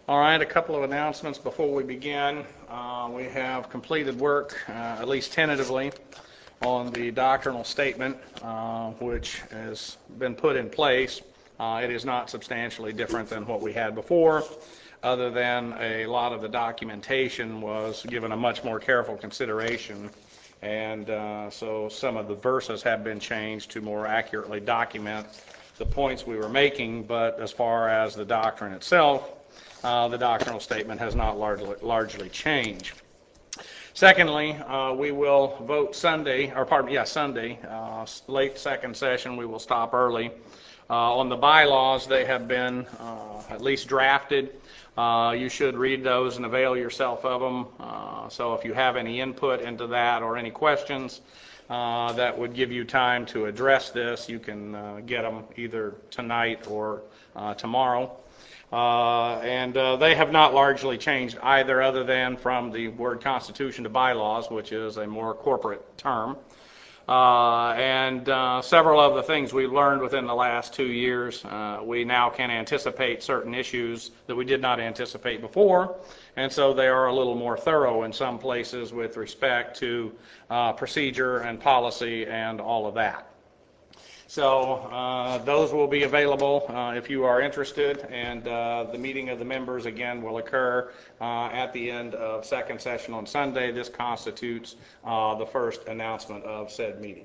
All right, a couple of announcements before we begin. We have completed work, at least tentatively, on the doctrinal statement, which has been put in place. It is not substantially different than what we had before, other than a lot of the documentation was given a much more careful consideration, and so some of the verses have been changed to more accurately document the points we were making, but as far as the doctrine itself, the doctrinal statement has not largely changed. Secondly, we will vote Sunday, late second session. We will stop early. On the bylaws, they have been at least drafted. You should read those and avail yourself of them. So if you have any input into that or any questions that would give you time to address this, you can get them either tonight or tomorrow. And they have not largely changed either, other than from the word constitution to bylaws, which is a more corporate term. And several of the things we've learned within the last 2 years, we now can anticipate certain issues that we did not anticipate before, and so they are a little more thorough in some places with respect to procedure and policy and all of that. So those will be available if you are interested, and the meeting of the members again will occur at the end of second session on Sunday. This constitutes the first announcement of said meeting.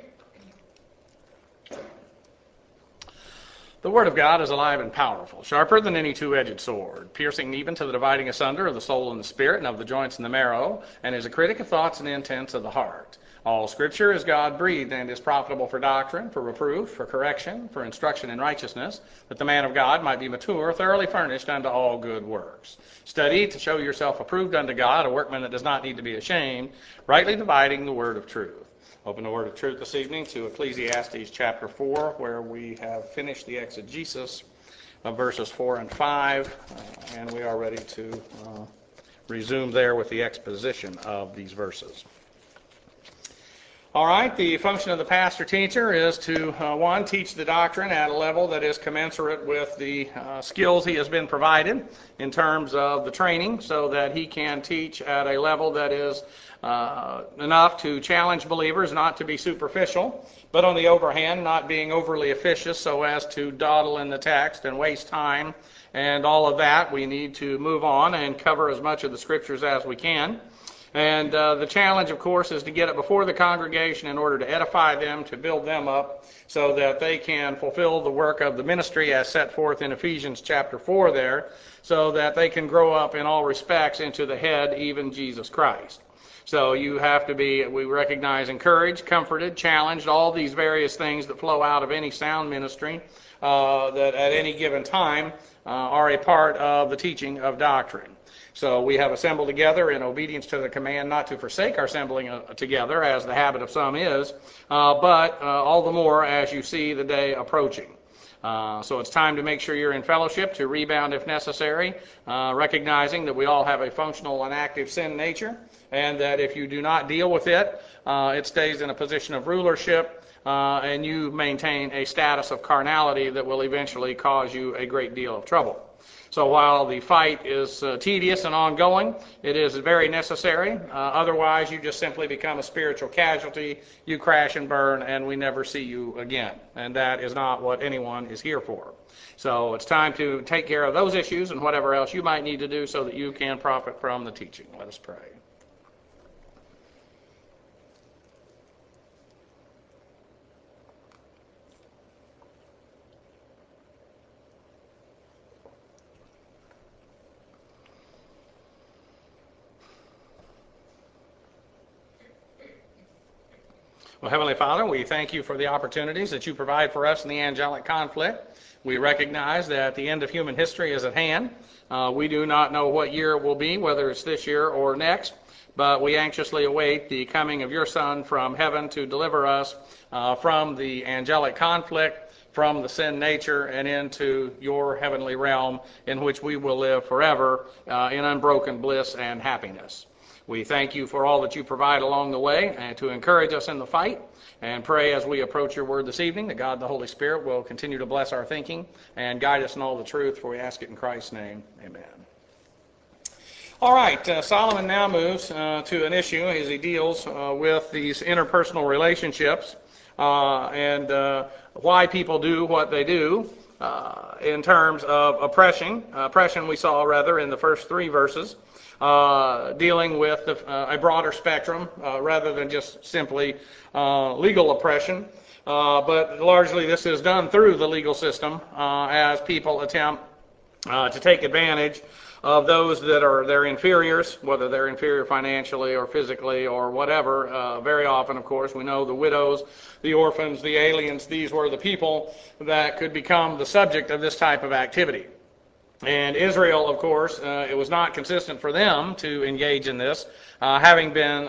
The Word of God is alive and powerful, sharper than any two-edged sword, piercing even to the dividing asunder of the soul and the spirit and of the joints and the marrow, and is a critic of thoughts and intents of the heart. All Scripture is God-breathed and is profitable for doctrine, for reproof, for correction, for instruction in righteousness, that the man of God might be mature, thoroughly furnished unto all good works. Study to show yourself approved unto God, a workman that does not need to be ashamed, rightly dividing the word of truth. Open the word of truth this evening to Ecclesiastes chapter 4, where we have finished the exegesis of verses 4 and 5, and we are ready to resume there with the exposition of these verses. All right, the function of the pastor-teacher is to, one, teach the doctrine at a level that is commensurate with the skills he has been provided in terms of the training, so that he can teach at a level that is enough to challenge believers, not to be superficial, but on the overhand, not being overly officious so as to dawdle in the text and waste time and all of that. We need to move on and cover as much of the Scriptures as we can. And the challenge, of course, is to get it before the congregation in order to edify them, to build them up, so that they can fulfill the work of the ministry as set forth in Ephesians chapter 4 there, so that they can grow up in all respects into the head, even Jesus Christ. So you have to be, we recognize, encouraged, comforted, challenged, all these various things that flow out of any sound ministry that at any given time are a part of the teaching of doctrine. So we have assembled together in obedience to the command not to forsake our assembling together, as the habit of some is, but all the more as you see the day approaching. So it's time to make sure you're in fellowship, to rebound if necessary, recognizing that we all have a functional and active sin nature, and that if you do not deal with it, it stays in a position of rulership, and you maintain a status of carnality that will eventually cause you a great deal of trouble. So while the fight is tedious and ongoing, it is very necessary. Otherwise, you just simply become a spiritual casualty. You crash and burn, and we never see you again. And that is not what anyone is here for. So it's time to take care of those issues and whatever else you might need to do so that you can profit from the teaching. Let us pray. Well, Heavenly Father, we thank you for the opportunities that you provide for us in the angelic conflict. We recognize that the end of human history is at hand. We do not know what year it will be, whether it's this year or next, but we anxiously await the coming of your Son from heaven to deliver us from the angelic conflict, from the sin nature, and into your heavenly realm in which we will live forever in unbroken bliss and happiness. We thank you for all that you provide along the way and to encourage us in the fight, and pray as we approach your word this evening that God the Holy Spirit will continue to bless our thinking and guide us in all the truth, for we ask it in Christ's name. Amen. All right, Solomon now moves to an issue as he deals with these interpersonal relationships and why people do what they do in terms of oppression. Oppression we saw rather in the first 3 verses, dealing with a broader spectrum rather than just simply legal oppression. But largely this is done through the legal system as people attempt to take advantage of those that are their inferiors, whether they're inferior financially or physically or whatever. Very often, of course, we know the widows, the orphans, the aliens, these were the people that could become the subject of this type of activity. And Israel, of course, it was not consistent for them to engage in this, having been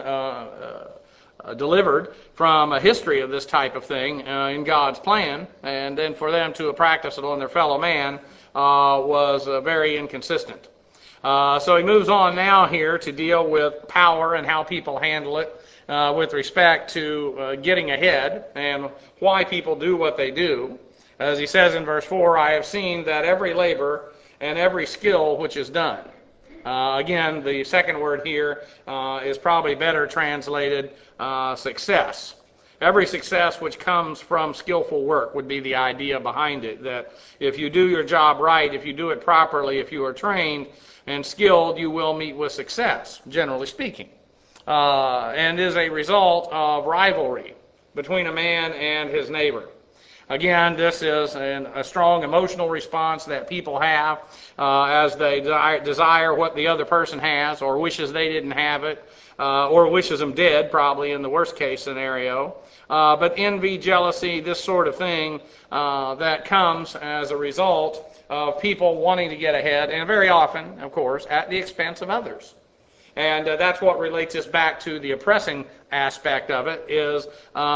delivered from a history of this type of thing in God's plan, and then for them to practice it on their fellow man was very inconsistent. So he moves on now here to deal with power and how people handle it with respect to getting ahead and why people do what they do. As he says in verse 4, I have seen that every labor and every skill which is done. Again, the second word here is probably better translated success. Every success which comes from skillful work would be the idea behind it, that if you do your job right, if you do it properly, if you are trained and skilled, you will meet with success, generally speaking, and is a result of rivalry between a man and his neighbor. Again, this is a strong emotional response that people have as they desire what the other person has, or wishes they didn't have it, or wishes them dead, probably in the worst case scenario. But envy, jealousy, this sort of thing that comes as a result of people wanting to get ahead, and very often, of course, at the expense of others. And that's what relates us back to the oppressing aspect of it, is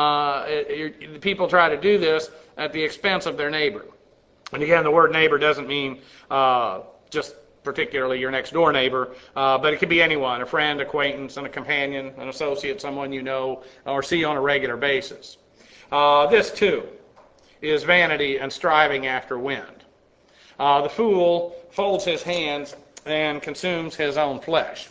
people try to do this at the expense of their neighbor. And again, the word neighbor doesn't mean just particularly your next door neighbor, but it could be anyone, a friend, acquaintance, and a companion, an associate, someone you know or see on a regular basis. This too is vanity and striving after wind. The fool folds his hands and consumes his own flesh.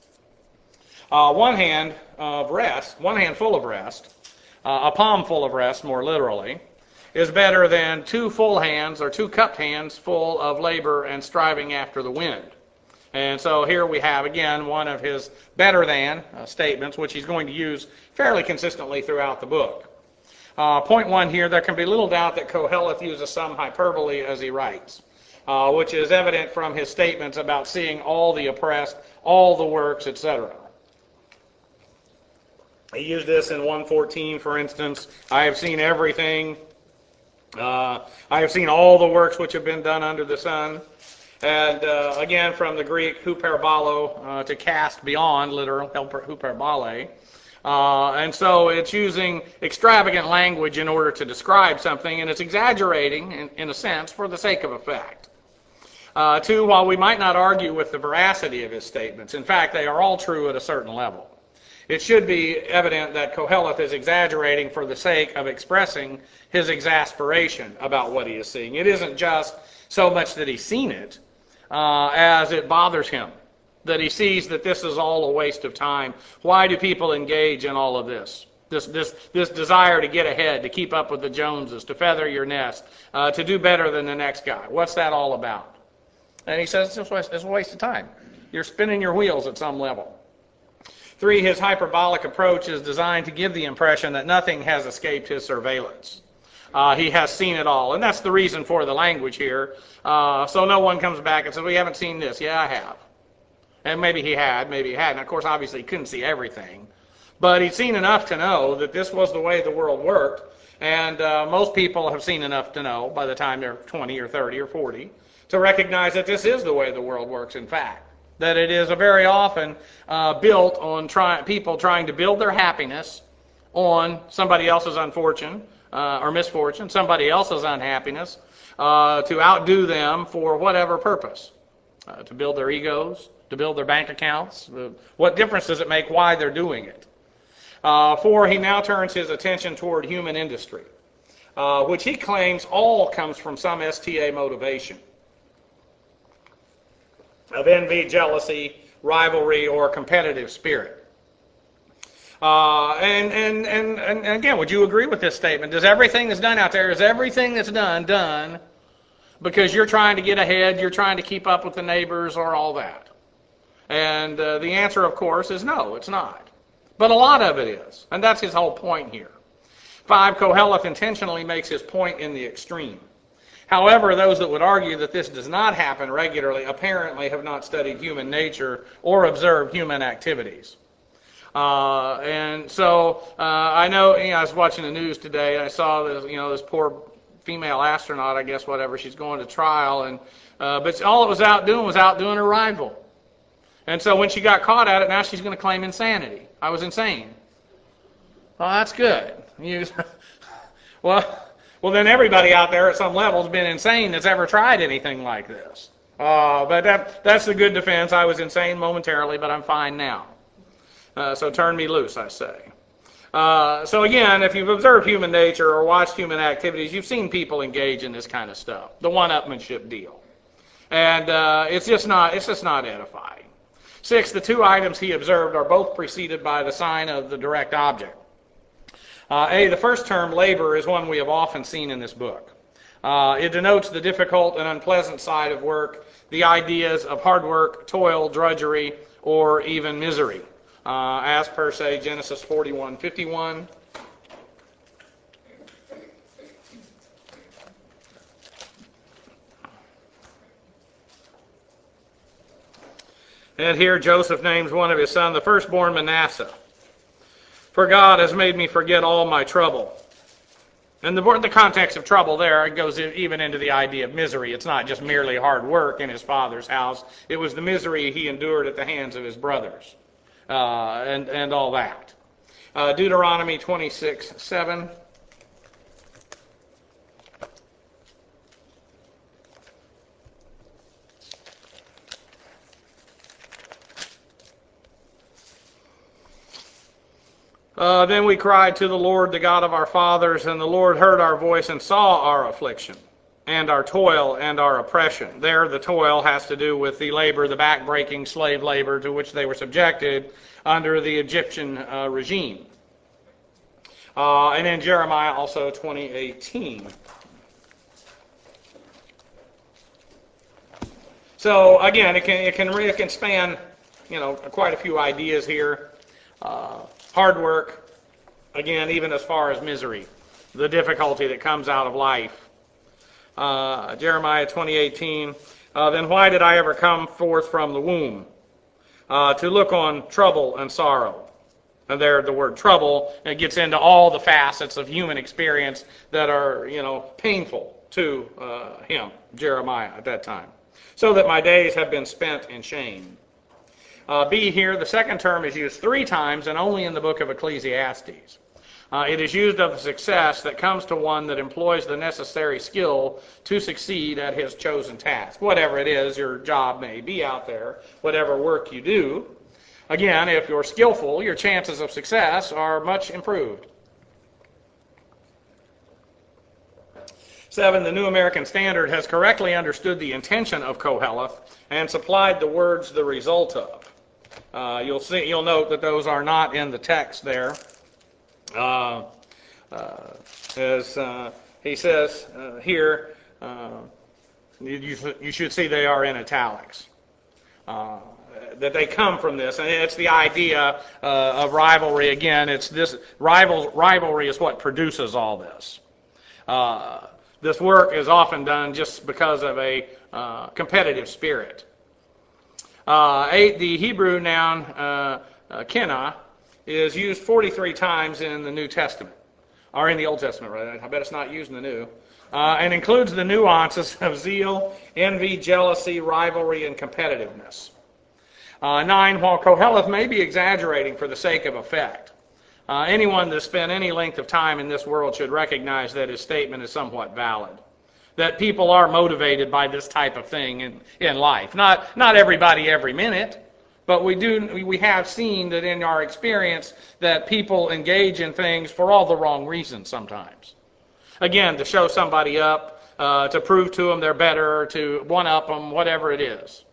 One hand full of rest, a palm full of rest, more literally, is better than 2 full hands or 2 cupped hands full of labor and striving after the wind. And so here we have, again, one of his better than statements, which he's going to use fairly consistently throughout the book. Point 1 here, there can be little doubt that Koheleth uses some hyperbole as he writes, which is evident from his statements about seeing all the oppressed, all the works, etc. He used this in 1:14, for instance. I have seen everything. I have seen all the works which have been done under the sun. And again, from the Greek huperbalo, to cast beyond, literal huperbole. And so it's using extravagant language in order to describe something, and it's exaggerating, in a sense, for the sake of effect. 2, while we might not argue with the veracity of his statements, in fact, they are all true at a certain level. It should be evident that Koheleth is exaggerating for the sake of expressing his exasperation about what he is seeing. It isn't just so much that he's seen it as it bothers him, that he sees that this is all a waste of time. Why do people engage in all of this? This desire to get ahead, to keep up with the Joneses, to feather your nest, to do better than the next guy. What's that all about? And he says it's a waste of time. You're spinning your wheels at some level. 3, his hyperbolic approach is designed to give the impression that nothing has escaped his surveillance. He has seen it all, and that's the reason for the language here. So no one comes back and says, well, you haven't seen this. Yeah, I have. And maybe he had, maybe he hadn't. Of course, obviously, he couldn't see everything. But he'd seen enough to know that this was the way the world worked, and most people have seen enough to know by the time they're 20 or 30 or 40 to recognize that this is the way the world works, in fact. That it is very often built on people trying to build their happiness on somebody else's unfortune or misfortune, somebody else's unhappiness, to outdo them for whatever purpose, to build their egos, to build their bank accounts. What difference does it make why they're doing it? 4, he now turns his attention toward human industry, which he claims all comes from some STA motivation of envy, jealousy, rivalry or competitive spirit. And again, would you agree with this statement? Does everything that's done out there, is everything that's done because you're trying to get ahead, you're trying to keep up with the neighbors or all that? And the answer, of course, is no, it's not. But a lot of it is, and that's his whole point here. 5, Koheleth intentionally makes his point in the extreme. However, those that would argue that this does not happen regularly apparently have not studied human nature or observed human activities. And so I know, I was watching the news today, and I saw this poor female astronaut, I guess, whatever, she's going to trial, and but all it was out doing her rival. And so when she got caught at it, now she's going to claim insanity. I was insane. Well, that's good. Well, then everybody out there at some level has been insane that's ever tried anything like this. But that's the good defense. I was insane momentarily, but I'm fine now. So turn me loose, I say. So again, if you've observed human nature or watched human activities, you've seen people engage in this kind of stuff, the one-upmanship deal. And it's just not edifying. 6, the 2 items he observed are both preceded by the sign of the direct object. The first term, labor, is one we have often seen in this book. It denotes the difficult and unpleasant side of work, the ideas of hard work, toil, drudgery, or even misery. As per, say, Genesis 41:51. And here Joseph names one of his sons, the firstborn Manasseh. For God has made me forget all my trouble. And the context of trouble there, it goes even into the idea of misery. It's not just merely hard work in his father's house. It was the misery he endured at the hands of his brothers. And all that. Deuteronomy 26:7. Then we cried to the Lord, the God of our fathers, and the Lord heard our voice and saw our affliction, and our toil and our oppression. There, the toil has to do with the labor, the back-breaking slave labor to which they were subjected under the Egyptian regime. And in Jeremiah also 20:18. So again, it can span quite a few ideas here. Hard work, again, even as far as misery, the difficulty that comes out of life. Jeremiah 20:18. Then why did I ever come forth from the womb to look on trouble and sorrow? And there, the word trouble, it gets into all the facets of human experience that are, painful to him, Jeremiah, at that time. So that my days have been spent in shame. B here, the second term is used 3 times and only in the book of Ecclesiastes. It is used of the success that comes to one that employs the necessary skill to succeed at his chosen task. Whatever it is your job may be out there, whatever work you do. Again, if you're skillful, your chances of success are much improved. 7, the New American Standard has correctly understood the intention of Koheleth and supplied the words the result of. You'll note that those are not in the text there. As he says here, you should see they are in italics. That they come from this, and it's the idea of rivalry. Again, it's this rivalry is what produces all this. This work is often done just because of a competitive spirit. 8, the Hebrew noun kena is used 43 times in the New Testament, or in the Old Testament, rather. I bet it's not used in the New. And includes the nuances of zeal, envy, jealousy, rivalry, and competitiveness. 9, while Koheleth may be exaggerating for the sake of effect, anyone that spent any length of time in this world should recognize that his statement is somewhat valid. That people are motivated by this type of thing in life. Not everybody every minute, but we have seen that in our experience that people engage in things for all the wrong reasons sometimes. Again, to show somebody up, to prove to them they're better, to one-up them, whatever it is.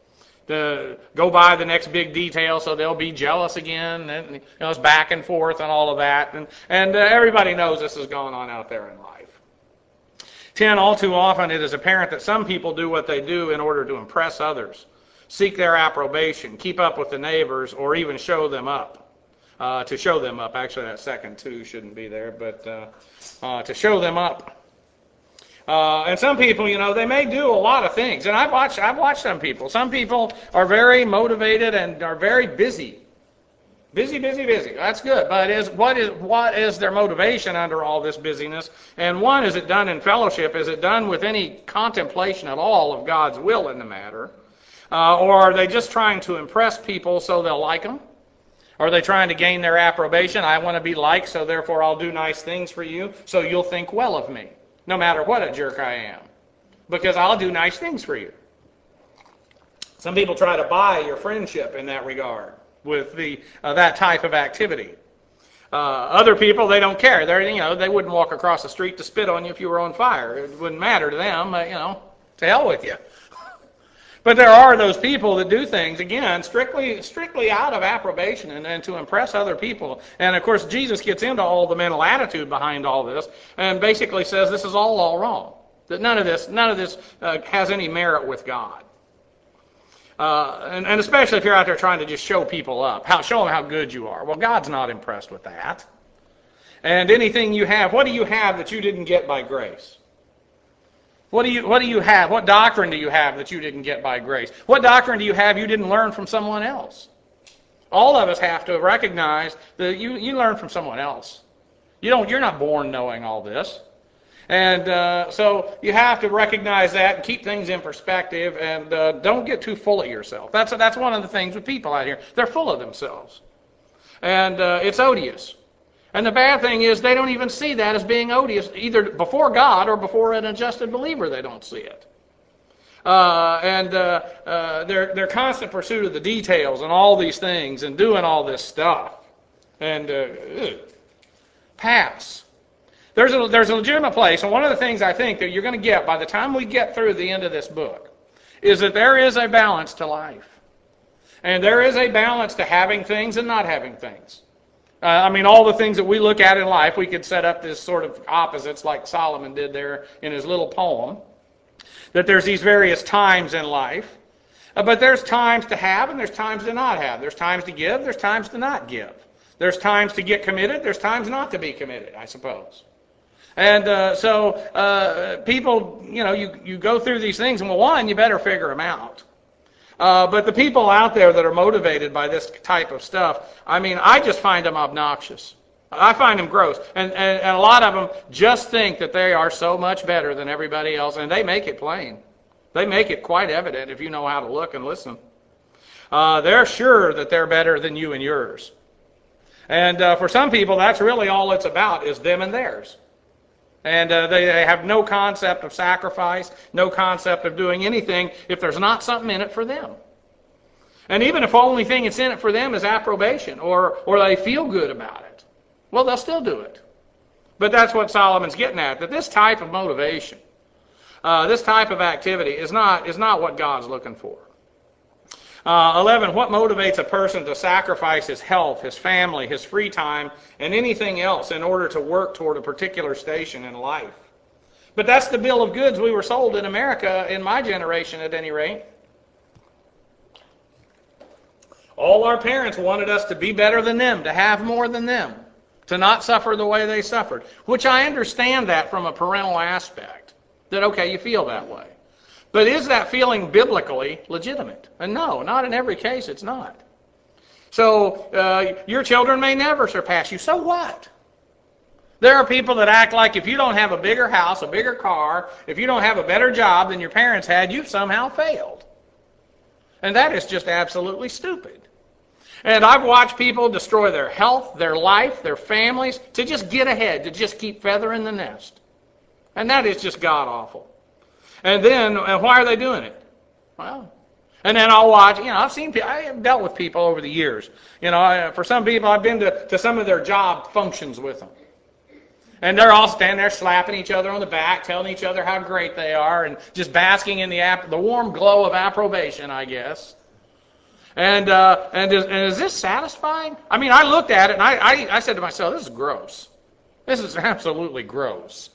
to go by the next big detail, so they'll be jealous again, and it's back and forth and all of that, and everybody knows this is going on out there in life. 10, all too often it is apparent that some people do what they do in order to impress others, seek their approbation, keep up with the neighbors, or even show them up. To show them up, actually that second two shouldn't be there, but to show them up. And some people, they may do a lot of things. And I've watched some people. Some people are very motivated and are very busy. Busy. That's good. But what is their motivation under all this busyness? And one, is it done in fellowship? Is it done with any contemplation at all of God's will in the matter? Or are they just trying to impress people so they'll like them? Are they trying to gain their approbation? I want to be liked, so therefore I'll do nice things for you, so you'll think well of me, no matter what a jerk I am, because I'll do nice things for you. Some people try to buy your friendship in that regard with that type of activity. Other people, they don't care. They wouldn't walk across the street to spit on you if you were on fire. It wouldn't matter to them. To hell with you. But there are those people that do things, again, strictly out of approbation and to impress other people. And, of course, Jesus gets into all the mental attitude behind all this and basically says this is all wrong, that none of this has any merit with God. And especially if you're out there trying to just show people up, show them how good you are. Well, God's not impressed with that. And anything you have, what do you have that you didn't get by grace? What do you have? What doctrine do you have that you didn't get by grace? What doctrine do you have you didn't learn from someone else? All of us have to recognize that you learn from someone else. You're not born knowing all this. And so you have to recognize that and keep things in perspective, and don't get too full of yourself. That's one of the things with people out here. They're full of themselves. And it's odious. And the bad thing is they don't even see that as being odious, either before God or before an adjusted believer. They don't see it. Their constant pursuit of the details and all these things and doing all this stuff. And pass. There's a legitimate place, and one of the things I think that you're going to get by the time we get through the end of this book is that there is a balance to life. And there is a balance to having things and not having things. All the things that we look at in life, we could set up this sort of opposites like Solomon did there in his little poem, that there's these various times in life. But there's times to have and there's times to not have. There's times to give, there's times to not give. There's times to get committed, there's times not to be committed, I suppose. And so people, you go through these things, and one, you better figure them out. But the people out there that are motivated by this type of stuff, I just find them obnoxious. I find them gross. And a lot of them just think that they are so much better than everybody else, and they make it plain. They make it quite evident if you know how to look and listen. They're sure that they're better than you and yours. And for some people, that's really all it's about, is them and theirs. And they have no concept of sacrifice, no concept of doing anything if there's not something in it for them. And even if the only thing that's in it for them is approbation, or they feel good about it, well, they'll still do it. But that's what Solomon's getting at, that this type of motivation, this type of activity is not what God's looking for. 11, what motivates a person to sacrifice his health, his family, his free time, and anything else in order to work toward a particular station in life? But that's the bill of goods we were sold in America, in my generation at any rate. All our parents wanted us to be better than them, to have more than them, to not suffer the way they suffered, which I understand that from a parental aspect, that, okay, you feel that way. But is that feeling biblically legitimate? And no, not in every case it's not. So your children may never surpass you. So what? There are people that act like if you don't have a bigger house, a bigger car, if you don't have a better job than your parents had, you've somehow failed. And that is just absolutely stupid. And I've watched people destroy their health, their life, their families, to just get ahead, to just keep feathering the nest. And that is just god-awful. And then, why are they doing it? Well, and then I'll watch, I have dealt with people over the years. For some people, I've been to some of their job functions with them. And they're all standing there slapping each other on the back, telling each other how great they are, and just basking in the warm glow of approbation, I guess. And is this satisfying? I mean, I looked at it and I said to myself, this is gross. This is absolutely gross.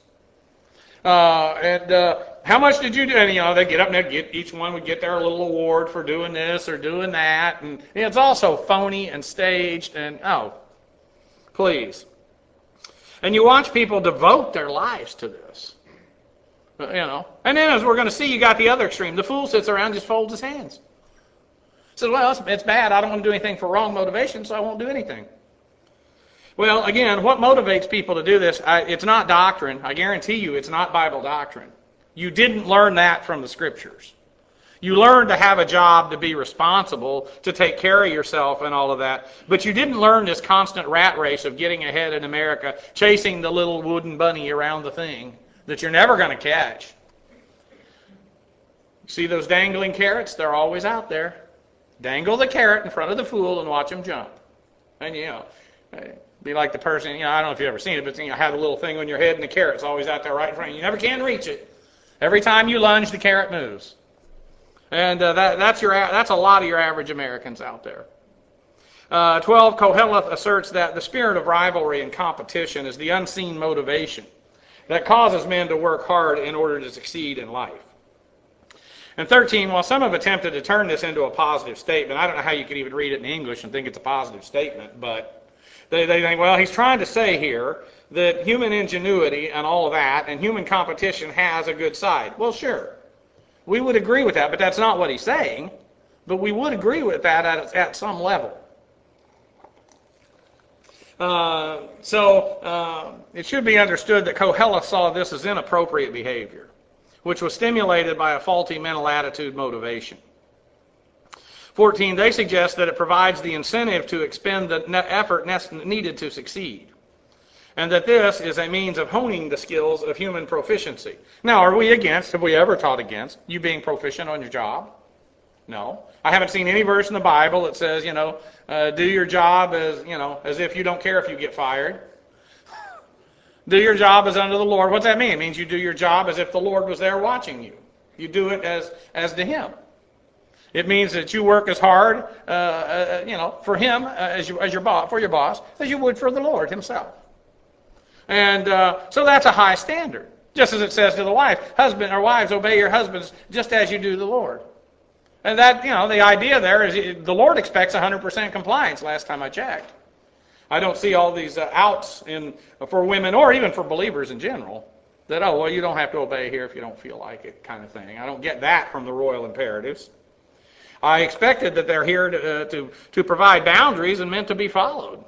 How much did you do? And they get up and each one would get their little award for doing this or doing that, and it's also phony and staged. And please. And you watch people devote their lives to this, And then, as we're going to see, you got the other extreme. The fool sits around and just folds his hands. Says, well, it's bad. I don't want to do anything for wrong motivation, so I won't do anything. Well, again, what motivates people to do this? It's not doctrine. I guarantee you it's not Bible doctrine. You didn't learn that from the Scriptures. You learned to have a job, to be responsible, to take care of yourself and all of that. But you didn't learn this constant rat race of getting ahead in America, chasing the little wooden bunny around the thing that you're never going to catch. See those dangling carrots? They're always out there. Dangle the carrot in front of the fool and watch him jump. And, be like the person, I don't know if you've ever seen it, but have a little thing on your head and the carrot's always out there right in front of you. You never can reach it. Every time you lunge, the carrot moves. And that's a lot of your average Americans out there. 12, Koheleth asserts that the spirit of rivalry and competition is the unseen motivation that causes men to work hard in order to succeed in life. And 13, while some have attempted to turn this into a positive statement, I don't know how you could even read it in English and think it's a positive statement, but they think, well, he's trying to say here that human ingenuity and all of that and human competition has a good side. Well, sure. We would agree with that, but that's not what he's saying. But we would agree with that at some level. It should be understood that Koheleth saw this as inappropriate behavior, which was stimulated by a faulty mental attitude motivation. 14, they suggest that it provides the incentive to expend the effort needed to succeed, and that this is a means of honing the skills of human proficiency. Now, have we ever taught against you being proficient on your job? No. I haven't seen any verse in the Bible that says, do your job as if you don't care if you get fired. Do your job as unto the Lord. What's that mean? It means you do your job as if the Lord was there watching you. You do it as to Him. It means that you work as hard, for Him as your boss, as you would for the Lord Himself. And so that's a high standard. Just as it says to the wife, husband or wives, obey your husbands just as you do the Lord. And that, the idea there is the Lord expects 100% compliance. Last time I checked, I don't see all these outs for women or even for believers in general. That you don't have to obey here if you don't feel like it, kind of thing. I don't get that from the royal imperatives. I expected that they're here to provide boundaries and meant to be followed.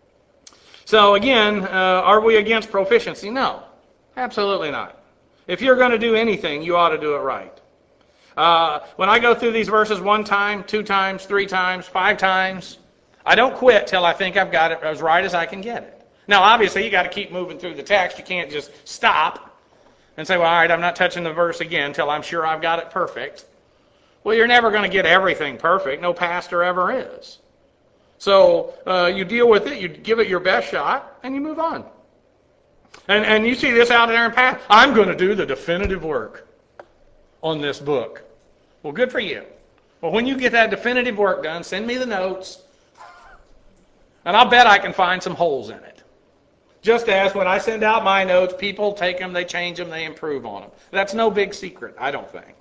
So again, are we against proficiency? No, absolutely not. If you're going to do anything, you ought to do it right. When I go through these verses 1 time, 2 times, 3 times, 5 times, I don't quit till I think I've got it as right as I can get it. Now, obviously, you got to keep moving through the text. You can't just stop and say, well, all right, I'm not touching the verse again till I'm sure I've got it perfect. Well, you're never going to get everything perfect. No pastor ever is. So you deal with it, you give it your best shot, and you move on. And you see this out there in past. I'm going to do the definitive work on this book. Well, good for you. Well, when you get that definitive work done, send me the notes, and I'll bet I can find some holes in it. Just as when I send out my notes, people take them, they change them, they improve on them. That's no big secret, I don't think.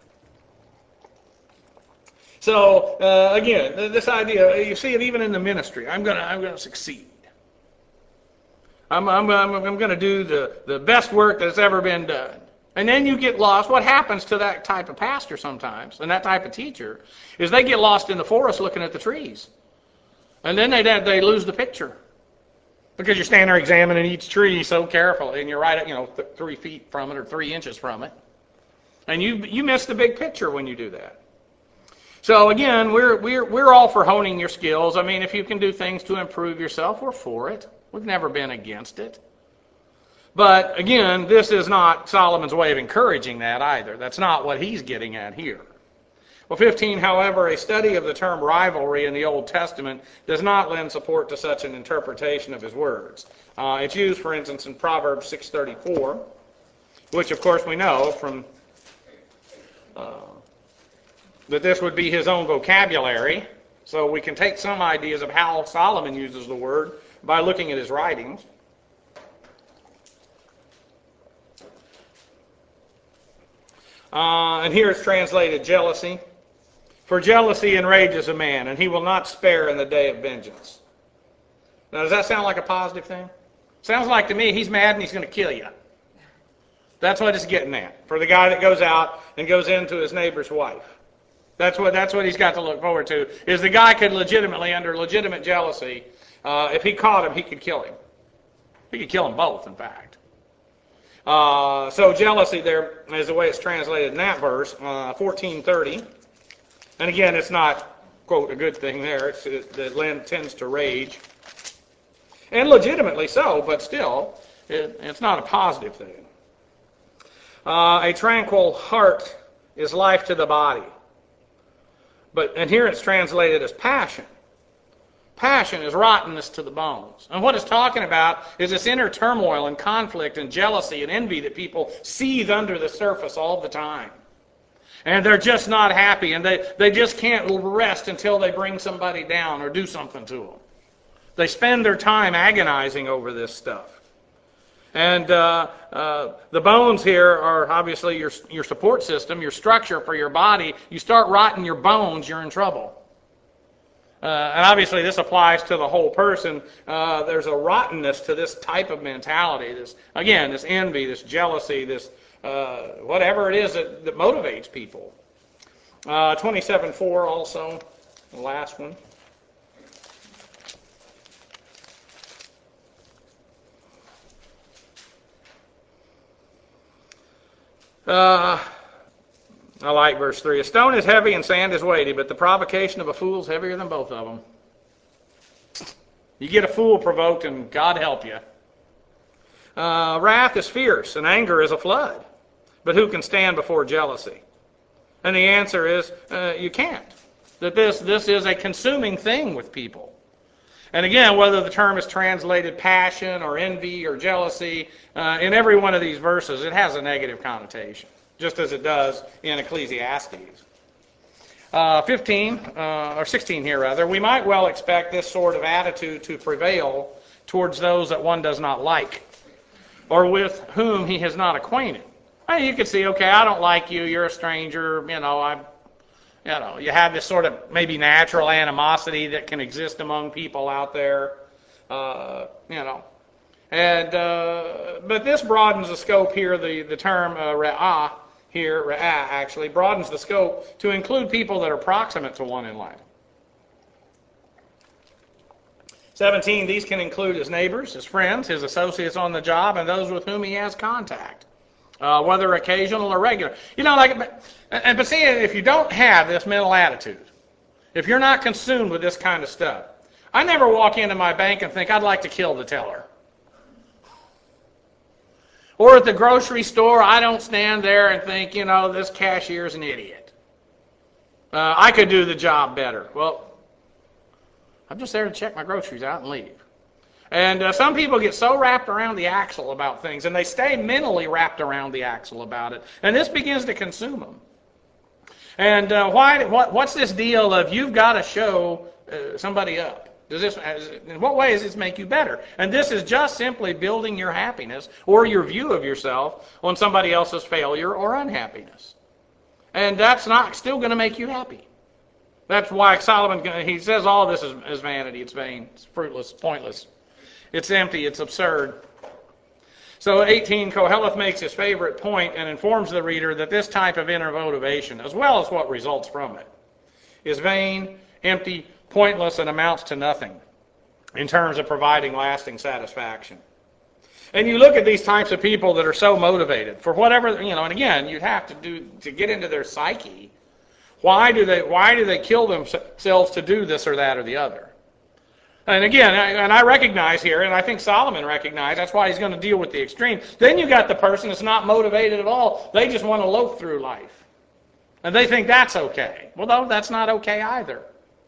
So, again, this idea, you see it even in the ministry. I'm going to succeed. I'm going to do the best work that's ever been done. And then you get lost. What happens to that type of pastor sometimes, and that type of teacher, is they get lost in the forest looking at the trees. And then they lose the picture. Because you're standing there examining each tree so carefully, and you're right at 3 feet from it or 3 inches from it. And you miss the big picture when you do that. So again, we're all for honing your skills. I mean, if you can do things to improve yourself, we're for it. We've never been against it. But again, this is not Solomon's way of encouraging that either. That's not what he's getting at here. Well, 15, however, a study of the term rivalry in the Old Testament does not lend support to such an interpretation of his words. It's used, for instance, in Proverbs 6:34, which, of course, we know from that this would be his own vocabulary. So we can take some ideas of how Solomon uses the word by looking at his writings. And here it's translated jealousy. For jealousy enrages a man, and he will not spare in the day of vengeance. Now, does that sound like a positive thing? Sounds like to me he's mad and he's going to kill you. That's what it's getting at. For the guy that goes out and goes into his neighbor's wife. That's what he's got to look forward to, is the guy could legitimately, under legitimate jealousy, if he caught him, he could kill him. He could kill them both, in fact. So jealousy there is the way it's translated in that verse, 14:30. And again, it's not, quote, a good thing there. The land tends to rage. And legitimately so, but still, it's not a positive thing. A tranquil heart is life to the body. And here it's translated as passion. Passion is rottenness to the bones. And what it's talking about is this inner turmoil and conflict and jealousy and envy that people seethe under the surface all the time. And they're just not happy, and they just can't rest until they bring somebody down or do something to them. They spend their time agonizing over this stuff. And the bones here are obviously your support system, your structure for your body. You start rotting your bones, you're in trouble. And obviously this applies to the whole person. There's a rottenness to this type of mentality. This envy, this jealousy, this whatever it is that motivates people. 27:4 also, the last one. I like verse 3. A stone is heavy and sand is weighty, but the provocation of a fool is heavier than both of them. You get a fool provoked and God help you. Wrath is fierce and anger is a flood, but who can stand before jealousy? And the answer is you can't. That this is a consuming thing with people. And again, whether the term is translated passion or envy or jealousy, in every one of these verses it has a negative connotation, just as it does in Ecclesiastes. 16 here rather, we might well expect this sort of attitude to prevail towards those that one does not like, or with whom he is not acquainted. You could see, okay, I don't like you, you're a stranger, you have this sort of maybe natural animosity that can exist among people out there, And but this broadens the scope here. The term ra'ah here, ra'ah actually broadens the scope to include people that are proximate to one in life. 17, these can include his neighbors, his friends, his associates on the job, and those with whom he has contact. Whether occasional or regular. But see, if you don't have this mental attitude, if you're not consumed with this kind of stuff, I never walk into my bank and think, I'd like to kill the teller. Or at the grocery store, I don't stand there and think, this cashier's an idiot. I could do the job better. Well, I'm just there to check my groceries out and leave. And some people get so wrapped around the axle about things, and they stay mentally wrapped around the axle about it. And this begins to consume them. And what's this deal of you've got to show somebody up? In what way does this make you better? And this is just simply building your happiness or your view of yourself on somebody else's failure or unhappiness. And that's not still going to make you happy. That's why Solomon, he says all this is vanity, it's vain, it's fruitless, pointless. It's empty, it's absurd. So 18, Koheleth makes his favorite point and informs the reader that this type of inner motivation, as well as what results from it, is vain, empty, pointless, and amounts to nothing in terms of providing lasting satisfaction. And you look at these types of people that are so motivated for whatever, and again, you'd have to get into their psyche. Why do they kill themselves to do this or that or the other? And again, I recognize here, and I think Solomon recognized, that's why he's going to deal with the extreme. Then you got the person that's not motivated at all. They just want to loaf through life. And they think that's okay. Well, no, that's not okay either.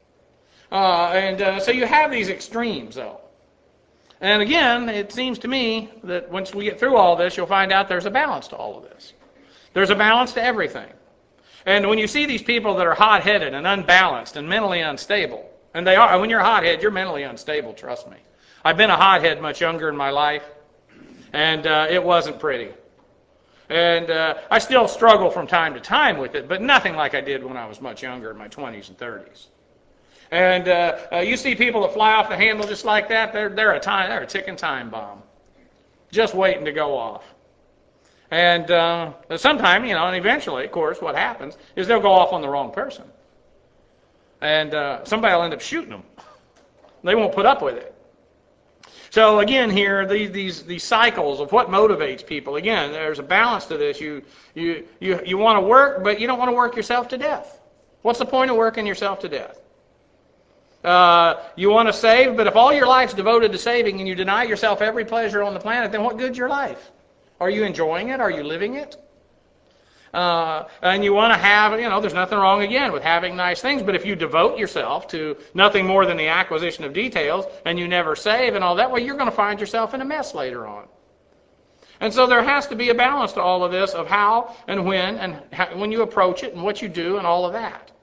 So you have these extremes, though. And again, it seems to me that once we get through all this, you'll find out there's a balance to all of this. There's a balance to everything. And when you see these people that are hot-headed and unbalanced and mentally unstable, and they are, when you're a hothead, you're mentally unstable, trust me. I've been a hothead much younger in my life, and it wasn't pretty. And I still struggle from time to time with it, but nothing like I did when I was much younger in my 20s and 30s. And you see people that fly off the handle just like that, they're a ticking time bomb, just waiting to go off. And sometime, and eventually, of course, what happens is they'll go off on the wrong person. And somebody will end up shooting them. They won't put up with it. So again, here these cycles of what motivates people. Again, there's a balance to this. You want to work, but you don't want to work yourself to death. What's the point of working yourself to death? You want to save, but if all your life's devoted to saving and you deny yourself every pleasure on the planet, then what good's your life? Are you enjoying it? Are you living it? And you want to have, there's nothing wrong, again, with having nice things, but if you devote yourself to nothing more than the acquisition of details and you never save and all that, well, you're going to find yourself in a mess later on. And so there has to be a balance to all of this of how and when you approach it and what you do and all of that.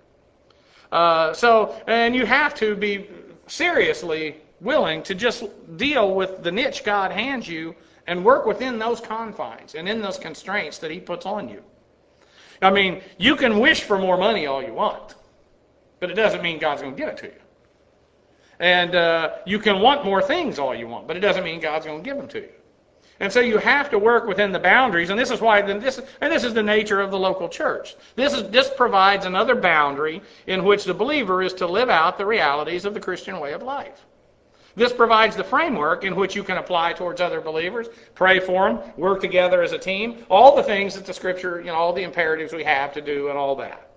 And you have to be seriously willing to just deal with the niche God hands you and work within those confines and in those constraints that He puts on you. I mean, you can wish for more money all you want, but it doesn't mean God's going to give it to you. And you can want more things all you want, but it doesn't mean God's going to give them to you. And so you have to work within the boundaries, and this is why this is the nature of the local church. This provides another boundary in which the believer is to live out the realities of the Christian way of life. This provides the framework in which you can apply towards other believers, pray for them, work together as a team, all the things that the Scripture, all the imperatives we have to do and all that.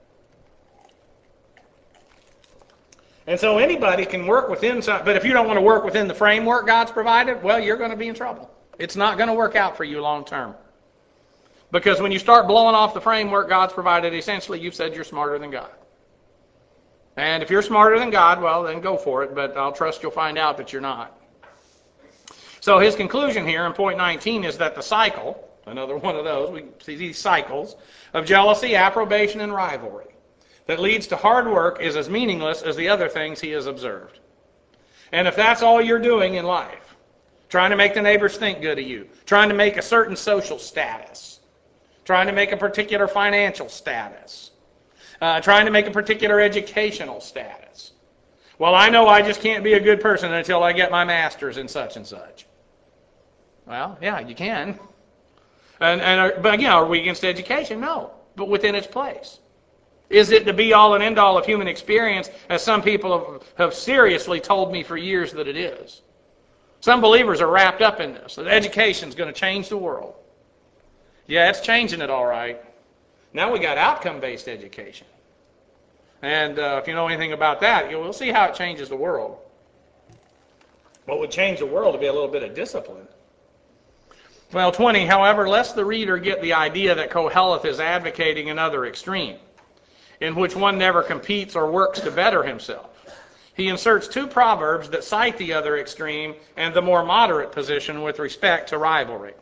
And so anybody can work within, but if you don't want to work within the framework God's provided, well, you're going to be in trouble. It's not going to work out for you long term. Because when you start blowing off the framework God's provided, essentially you've said you're smarter than God. And if you're smarter than God, well, then go for it, but I'll trust you'll find out that you're not. So his conclusion here in point 19 is that the cycle, another one of those, we see these cycles of jealousy, approbation, and rivalry that leads to hard work is as meaningless as the other things he has observed. And if that's all you're doing in life, trying to make the neighbors think good of you, trying to make a certain social status, trying to make a particular financial status, trying to make a particular educational status. Well, I know I just can't be a good person until I get my master's in such and such. Well, yeah, you can. But again, are we against education? No, but within its place. Is it the be-all and end-all of human experience, as some people have seriously told me for years that it is? Some believers are wrapped up in this, that education's going to change the world. Yeah, it's changing it all right. Now we got outcome-based education. And if you know anything about that, you'll see how it changes the world. What would change the world would be a little bit of discipline. Well, 20, however, lest the reader get the idea that Koheleth is advocating another extreme, in which one never competes or works to better himself. He inserts two proverbs that cite the other extreme and the more moderate position with respect to rivalry.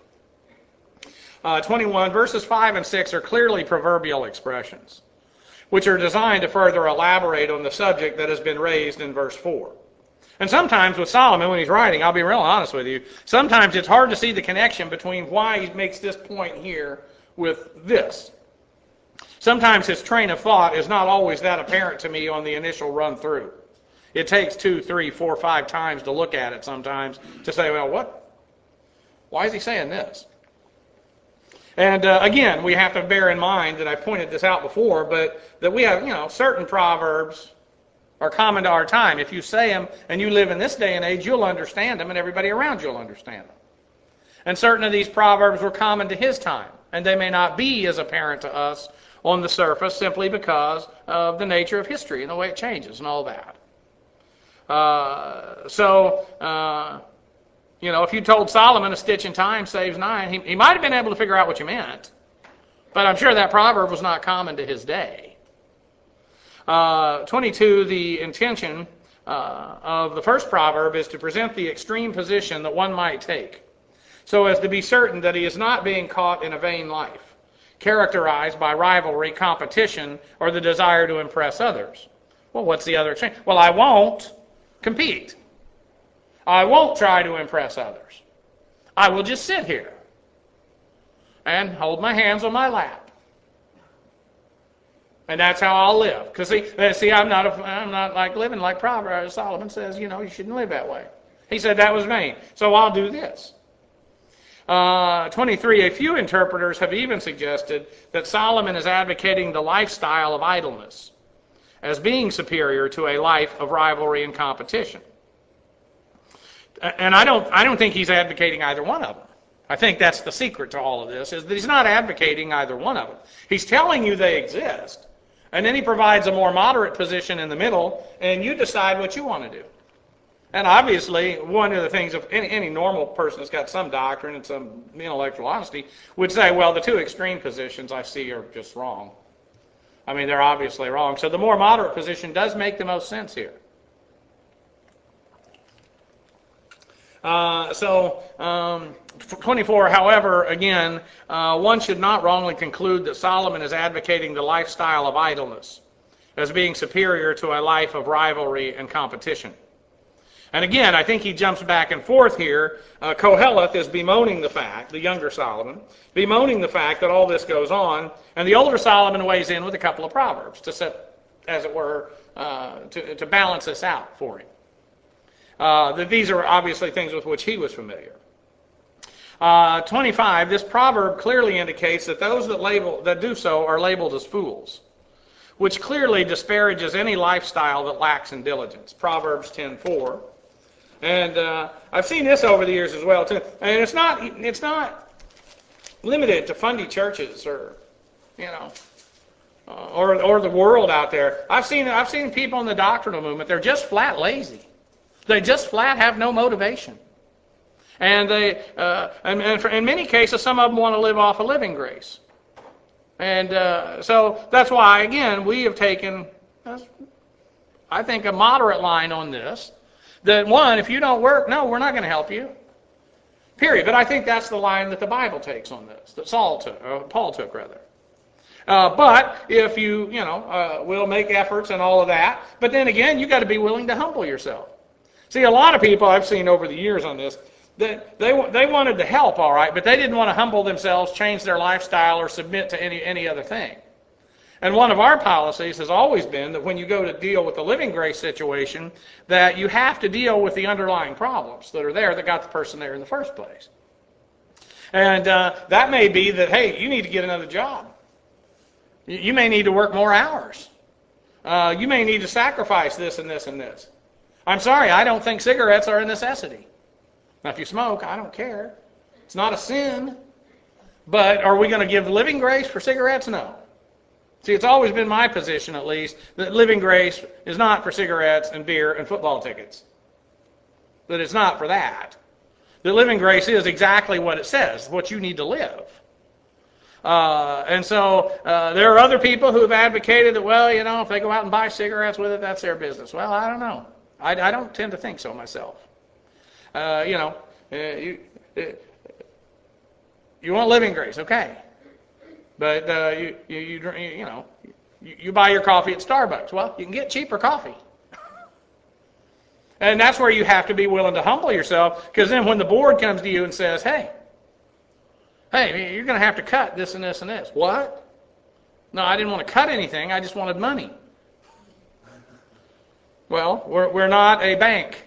21, verses 5 and 6 are clearly proverbial expressions, which are designed to further elaborate on the subject that has been raised in verse 4. And sometimes with Solomon, when he's writing, I'll be real honest with you, sometimes it's hard to see the connection between why he makes this point here with this. Sometimes his train of thought is not always that apparent to me on the initial run through. It takes 2, 3, 4, 5 times to look at it sometimes to say, well, what? Why is he saying this? And again, we have to bear in mind that I pointed this out before, but that we have, certain proverbs are common to our time. If you say them and you live in this day and age, you'll understand them and everybody around you will understand them. And certain of these proverbs were common to his time, and they may not be as apparent to us on the surface simply because of the nature of history and the way it changes and all that. If you told Solomon a stitch in time saves 9, he might have been able to figure out what you meant. But I'm sure that proverb was not common to his day. 22, the intention of the first proverb is to present the extreme position that one might take, so as to be certain that he is not being caught in a vain life. characterized by rivalry, competition, or the desire to impress others. Well, what's the other extreme? Well, I won't compete. I won't try to impress others. I will just sit here and hold my hands on my lap. And that's how I'll live. Because see, I'm not like living like Proverbs. Solomon says, you shouldn't live that way. He said that was vain. So I'll do this. 23, a few interpreters have even suggested that Solomon is advocating the lifestyle of idleness as being superior to a life of rivalry and competition. And I don't think he's advocating either one of them. I think that's the secret to all of this, is that he's not advocating either one of them. He's telling you they exist, and then he provides a more moderate position in the middle, and you decide what you want to do. And obviously, one of the things, if any normal person that's got some doctrine and some intellectual honesty would say, well, the two extreme positions I see are just wrong. I mean, they're obviously wrong. So the more moderate position does make the most sense here. 24, however, again, one should not wrongly conclude that Solomon is advocating the lifestyle of idleness as being superior to a life of rivalry and competition. And again, I think he jumps back and forth here. Koheleth is bemoaning the fact, the younger Solomon, bemoaning the fact that all this goes on, and the older Solomon weighs in with a couple of proverbs to set, as it were, to balance this out for him. That these are obviously things with which he was familiar. 25, this proverb clearly indicates that those that do so are labeled as fools, which clearly disparages any lifestyle that lacks in diligence. Proverbs 10:4. And I've seen this over the years as well too. And it's not limited to fundy churches or or the world out there. I've seen people in the doctrinal movement. They're just flat lazy. They just flat have no motivation. And in many cases, some of them want to live off a living grace. And so that's why, again, we have taken, I think, a moderate line on this. That one, if you don't work, no, we're not going to help you. Period. But I think that's the line that the Bible takes on this, that Paul took rather. But if you will make efforts and all of that, but then again, you got to be willing to humble yourself. See, a lot of people I've seen over the years on this, that they wanted to help, all right, but they didn't want to humble themselves, change their lifestyle, or submit to any other thing. And one of our policies has always been that when you go to deal with the living grace situation, that you have to deal with the underlying problems that are there that got the person there in the first place. And that may be that, hey, you need to get another job. You may need to work more hours. You may need to sacrifice this and this and this. I'm sorry, I don't think cigarettes are a necessity. Now, if you smoke, I don't care. It's not a sin. But are we going to give living grace for cigarettes? No. See, it's always been my position, at least, that living grace is not for cigarettes and beer and football tickets. That it's not for that. The living grace is exactly what it says, what you need to live. And so there are other people who have advocated that, well, if they go out and buy cigarettes with it, that's their business. Well, I don't know. I don't tend to think so myself. You want living grace, okay. But you buy your coffee at Starbucks. Well, you can get cheaper coffee. And that's where you have to be willing to humble yourself, because then when the board comes to you and says, hey, you're going to have to cut this and this and this. What? No, I didn't want to cut anything. I just wanted money. Well, we're not a bank.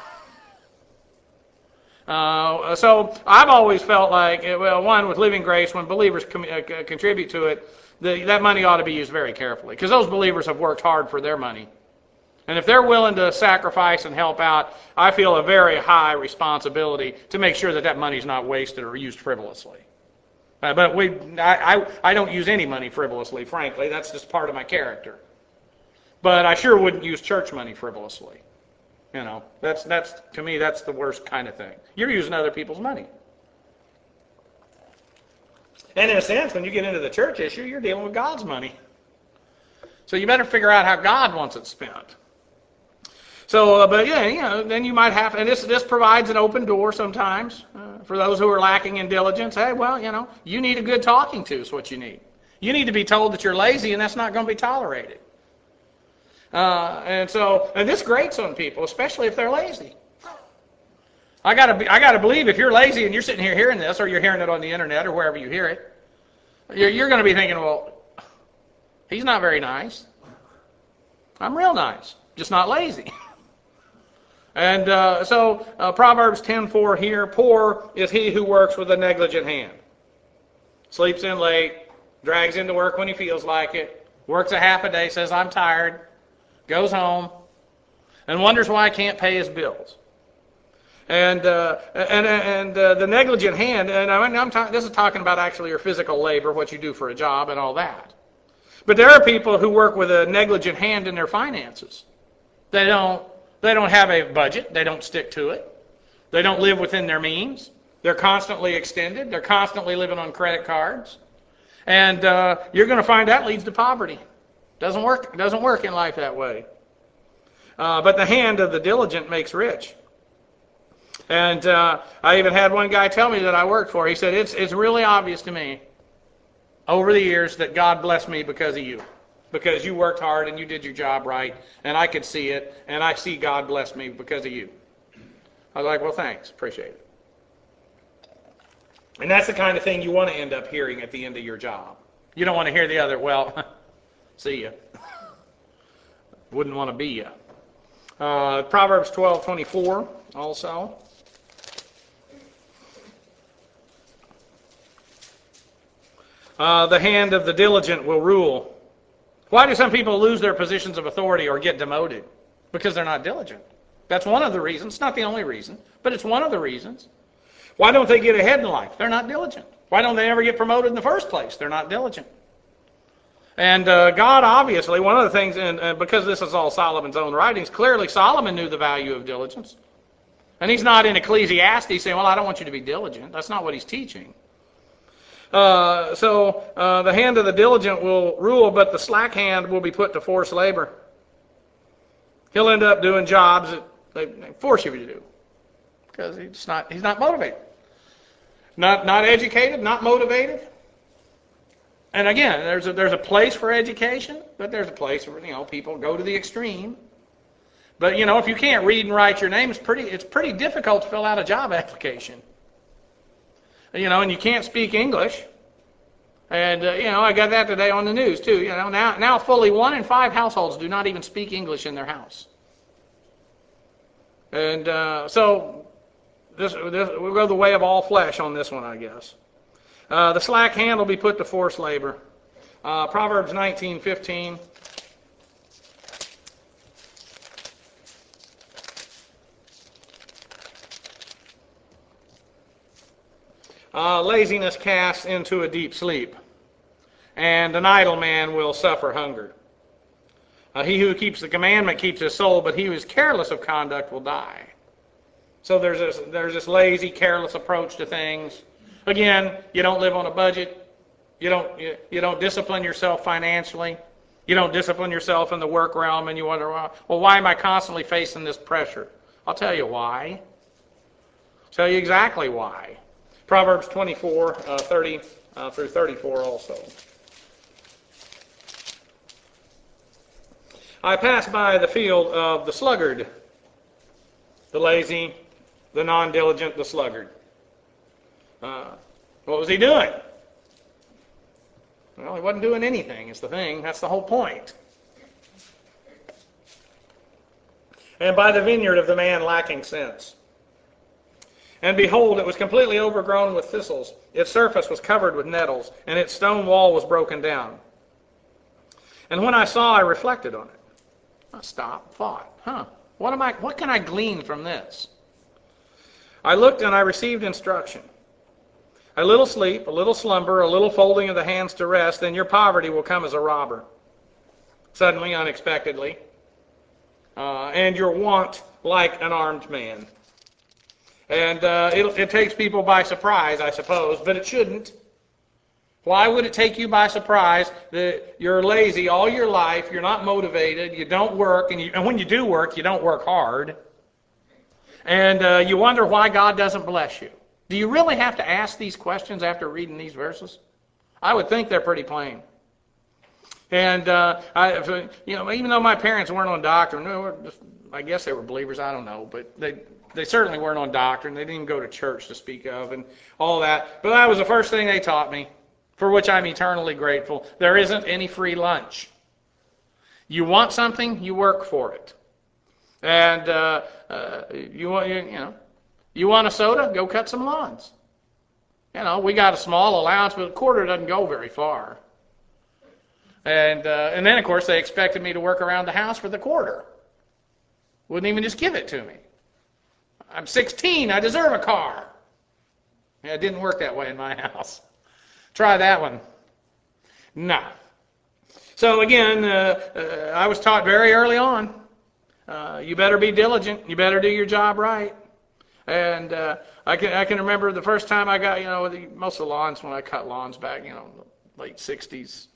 So I've always felt like, one, with living grace, when believers contribute to it, that money ought to be used very carefully, because those believers have worked hard for their money. And if they're willing to sacrifice and help out, I feel a very high responsibility to make sure that money's not wasted or used frivolously. But I don't use any money frivolously, frankly. That's just part of my character. But I sure wouldn't use church money frivolously. That's to me, that's the worst kind of thing. You're using other people's money. And in a sense, when you get into the church issue, you're dealing with God's money. So you better figure out how God wants it spent. So, but yeah, then you might have, and this provides an open door sometimes for those who are lacking in diligence. Hey, well, you need a good talking to is what you need. You need to be told that you're lazy, and that's not going to be tolerated. And this grates on people, especially if they're lazy. I gotta believe if you're lazy and you're sitting here hearing this, or you're hearing it on the internet or wherever you hear it, you're going to be thinking, well, he's not very nice. I'm real nice, just not lazy. And so Proverbs 10:4 here, poor is he who works with a negligent hand. Sleeps in late, drags into work when he feels like it, works a half a day, says I'm tired, goes home, and wonders why I can't pay his bills. And the negligent hand, and this is talking about actually your physical labor, what you do for a job and all that. But there are people who work with a negligent hand in their finances. They don't have a budget. They don't stick to it. They don't live within their means. They're constantly extended. They're constantly living on credit cards. And you're going to find that leads to poverty. Doesn't work in life that way. But the hand of the diligent makes rich. And I even had one guy tell me that I worked for. He said, it's really obvious to me over the years that God blessed me because of you. Because you worked hard and you did your job right. And I could see it. And I see God bless me because of you. I was like, well, thanks. Appreciate it. And that's the kind of thing you want to end up hearing at the end of your job. You don't want to hear the other, well, see ya. Wouldn't want to be ya. Proverbs 12:24 also. The hand of the diligent will rule. Why do some people lose their positions of authority or get demoted? Because they're not diligent. That's one of the reasons. It's not the only reason, but it's one of the reasons. Why don't they get ahead in life? They're not diligent. Why don't they ever get promoted in the first place? They're not diligent. And God, obviously, one of the things, and because this is all Solomon's own writings, clearly Solomon knew the value of diligence. And he's not in Ecclesiastes saying, well, I don't want you to be diligent. That's not what he's teaching. So the hand of the diligent will rule, but the slack hand will be put to forced labor. He'll end up doing jobs that they force you to do because he's not motivated, not educated, not motivated. And again, there's a place for education, but there's a place where people go to the extreme. But if you can't read and write your name, it's pretty difficult to fill out a job application. And you can't speak English. And, I got that today on the news, too. Now fully 1 in 5 households do not even speak English in their house. And so we'll go the way of all flesh on this one, I guess. The slack hand will be put to forced labor. Proverbs 19:15. Laziness casts into a deep sleep, and an idle man will suffer hunger. He who keeps the commandment keeps his soul, but he who is careless of conduct will die. So there's this lazy, careless approach to things. Again, you don't live on a budget. You don't discipline yourself financially. You don't discipline yourself in the work realm, and you wonder, well, why am I constantly facing this pressure? I'll tell you why. I'll tell you exactly why. Proverbs 24:30 through 34 also. I passed by the field of the sluggard, the lazy, the non-diligent, the sluggard. What was he doing? Well, he wasn't doing anything, is the thing. That's the whole point. And by the vineyard of the man lacking sense. And behold, it was completely overgrown with thistles. Its surface was covered with nettles, and its stone wall was broken down. And when I saw, I reflected on it. I stopped, thought, what can I glean from this? I looked and I received instruction. A little sleep, a little slumber, a little folding of the hands to rest, then your poverty will come as a robber. Suddenly, unexpectedly. And your want like an armed man. And it takes people by surprise, I suppose, but it shouldn't. Why would it take you by surprise that you're lazy all your life, you're not motivated, you don't work, and when you do work, you don't work hard, and you wonder why God doesn't bless you? Do you really have to ask these questions after reading these verses? I would think they're pretty plain. And even though my parents weren't on doctrine, I guess they were believers, I don't know, but they certainly weren't on doctrine. They didn't even go to church to speak of and all that. But that was the first thing they taught me, for which I'm eternally grateful. There isn't any free lunch. You want something, you work for it. And you want a soda? Go cut some lawns. We got a small allowance, but a quarter doesn't go very far. And then, of course, they expected me to work around the house for the quarter. Wouldn't even just give it to me. I'm 16. I deserve a car. Yeah, it didn't work that way in my house. Try that one. No. So again, I was taught very early on, you better be diligent. You better do your job right. And I can remember the first time I got, most of the lawns, when I cut lawns back, late 60s,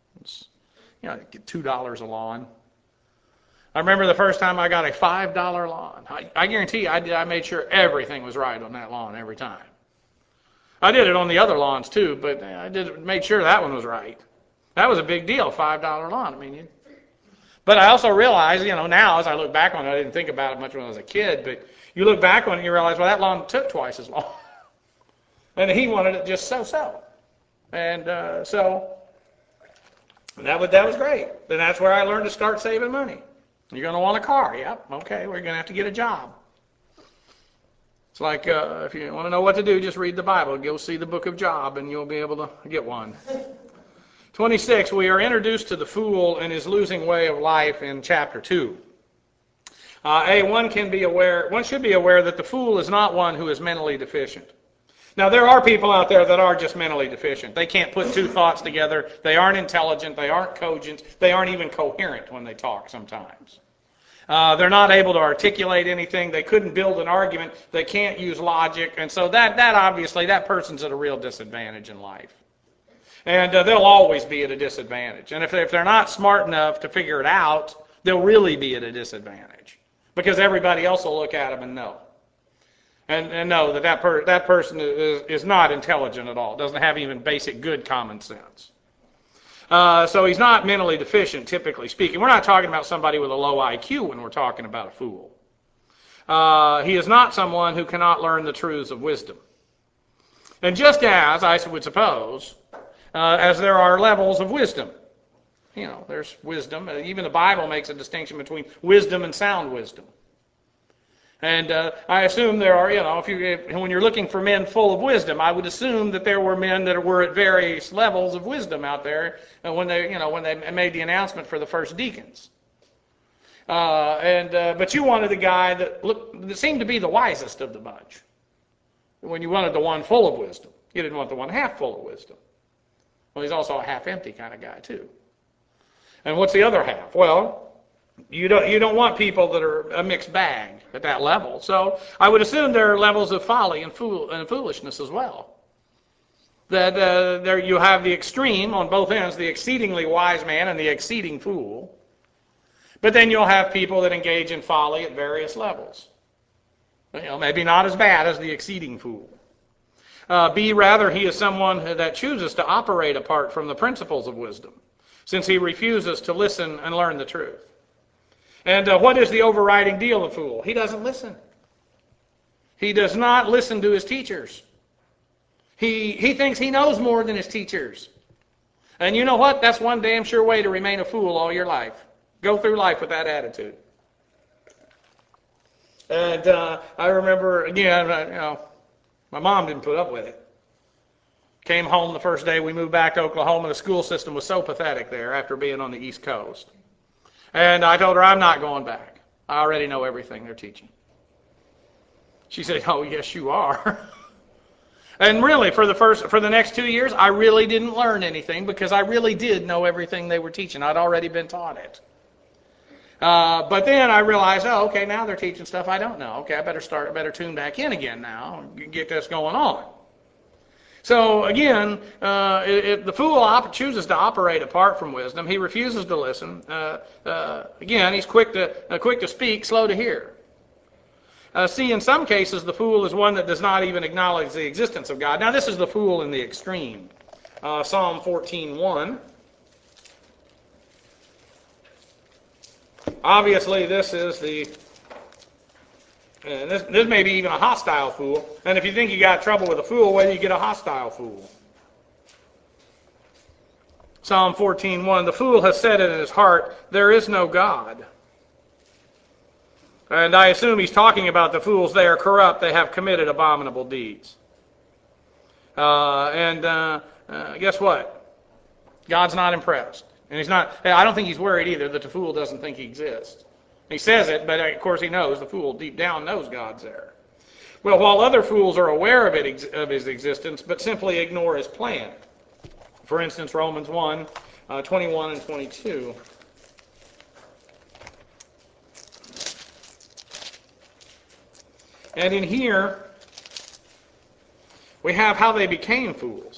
$2 a lawn. I remember the first time I got a $5 lawn. I guarantee you, I made sure everything was right on that lawn every time. I did it on the other lawns too, but I made sure that one was right. That was a big deal, $5 lawn. But I also realized, now as I look back on it, I didn't think about it much when I was a kid, but you look back on it and you realize, well, that lawn took twice as long. And he wanted it just so. And so that was great. And that's where I learned to start saving money. You're going to want a car. Yep. Okay, we're going to have to get a job. It's like if you want to know what to do, just read the Bible. Go see the book of Job, and you'll be able to get one. 26, we are introduced to the fool and his losing way of life in chapter 2. One should be aware that the fool is not one who is mentally deficient. Now, there are people out there that are just mentally deficient. They can't put two thoughts together. They aren't intelligent. They aren't cogent. They aren't even coherent when they talk sometimes. They're not able to articulate anything. They couldn't build an argument. They can't use logic. And so that obviously, that person's at a real disadvantage in life. And they'll always be at a disadvantage. And if they're not smart enough to figure it out, they'll really be at a disadvantage. Because everybody else will look at them and know. And know that person is not intelligent at all. Doesn't have even basic good common sense. So he's not mentally deficient, typically speaking. We're not talking about somebody with a low IQ when we're talking about a fool. He is not someone who cannot learn the truths of wisdom. And just as, I would suppose, as there are levels of wisdom. There's wisdom. Even the Bible makes a distinction between wisdom and sound wisdom. And I assume there are, when you're looking for men full of wisdom, I would assume that there were men that were at various levels of wisdom out there when they made the announcement for the first deacons. But you wanted the guy that seemed to be the wisest of the bunch. When you wanted the one full of wisdom, you didn't want the one half full of wisdom. Well, he's also a half empty kind of guy too. And what's the other half? Well, you don't want people that are a mixed bag at that level. So I would assume there are levels of folly and foolishness as well. That there you have the extreme on both ends, the exceedingly wise man and the exceeding fool. But then you'll have people that engage in folly at various levels. Maybe not as bad as the exceeding fool. Rather, he is someone that chooses to operate apart from the principles of wisdom, since he refuses to listen and learn the truth. And what is the overriding deal of the fool? He doesn't listen. He does not listen to his teachers. He thinks he knows more than his teachers. And you know what? That's one damn sure way to remain a fool all your life. Go through life with that attitude. And I remember, again, my mom didn't put up with it. Came home the first day we moved back to Oklahoma. The school system was so pathetic there after being on the East Coast. And I told her, I'm not going back. I already know everything they're teaching. She said, oh, yes, you are. And really, for the next 2 years, I really didn't learn anything because I really did know everything they were teaching. I'd already been taught it. But then I realized, okay, now they're teaching stuff I don't know. Okay, I better tune back in again now and get this going on. So again, the fool chooses to operate apart from wisdom. He refuses to listen. Again, he's quick to speak, slow to hear. See, in some cases, the fool is one that does not even acknowledge the existence of God. Now, this is the fool in the extreme. Psalm 14:1. Obviously, this is this may be even a hostile fool. And if you think you got trouble with a fool, wait till you get a hostile fool. Psalm 14:1, the fool has said in his heart, there is no God. And I assume he's talking about the fools. They are corrupt. They have committed abominable deeds. Guess what? God's not impressed. And he's not. I don't think he's worried either that the fool doesn't think he exists. He says it, but of course he knows. The fool deep down knows God's there. Well, while other fools are aware of his existence, but simply ignore his plan. For instance, Romans 1, 21 and 22. And in here, we have how they became fools.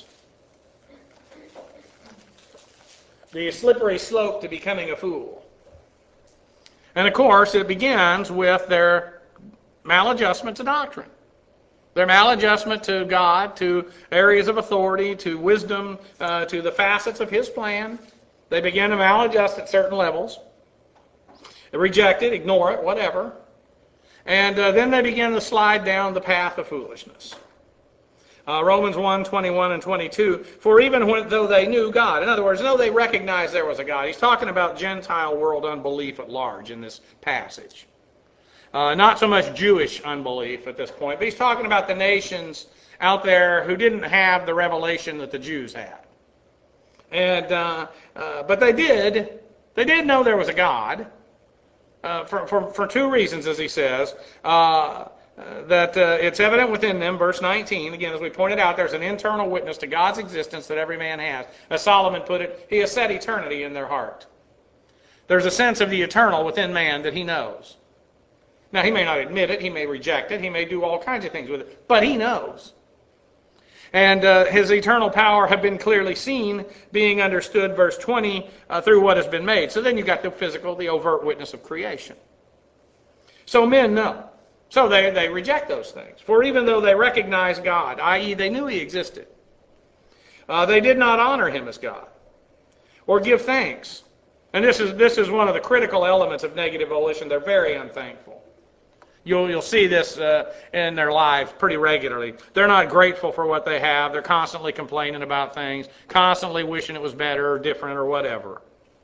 The slippery slope to becoming a fool. And of course, it begins with their maladjustment to doctrine. Their maladjustment to God, to areas of authority, to wisdom, to the facets of His plan. They begin to maladjust at certain levels. They reject it, ignore it, whatever. And then they begin to slide down the path of foolishness. Romans 1, 21 and 22, for even though they knew God, in other words, though they recognized there was a God, he's talking about Gentile world unbelief at large in this passage. Not so much Jewish unbelief at this point, but he's talking about the nations out there who didn't have the revelation that the Jews had. And but they did know there was a God for two reasons, as he says. That it's evident within them, verse 19, again, as we pointed out, there's an internal witness to God's existence that every man has. As Solomon put it, he has set eternity in their heart. There's a sense of the eternal within man that he knows. Now, he may not admit it, he may reject it, he may do all kinds of things with it, but he knows. And his eternal power have been clearly seen, being understood, verse 20, through what has been made. So then you've got the physical, the overt witness of creation. So men know. So they reject those things. For even though they recognize God, i.e. they knew He existed, they did not honor Him as God or give thanks. And this is one of the critical elements of negative volition. They're very unthankful. You'll see this in their lives pretty regularly. They're not grateful for what they have. They're constantly complaining about things, constantly wishing it was better or different or whatever.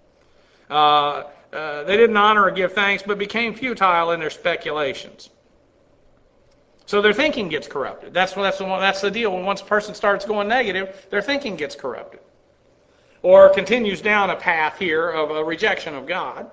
They didn't honor or give thanks, but became futile in their speculations. So their thinking gets corrupted. That's the deal. When once a person starts going negative, their thinking gets corrupted. Or continues down a path here of a rejection of God.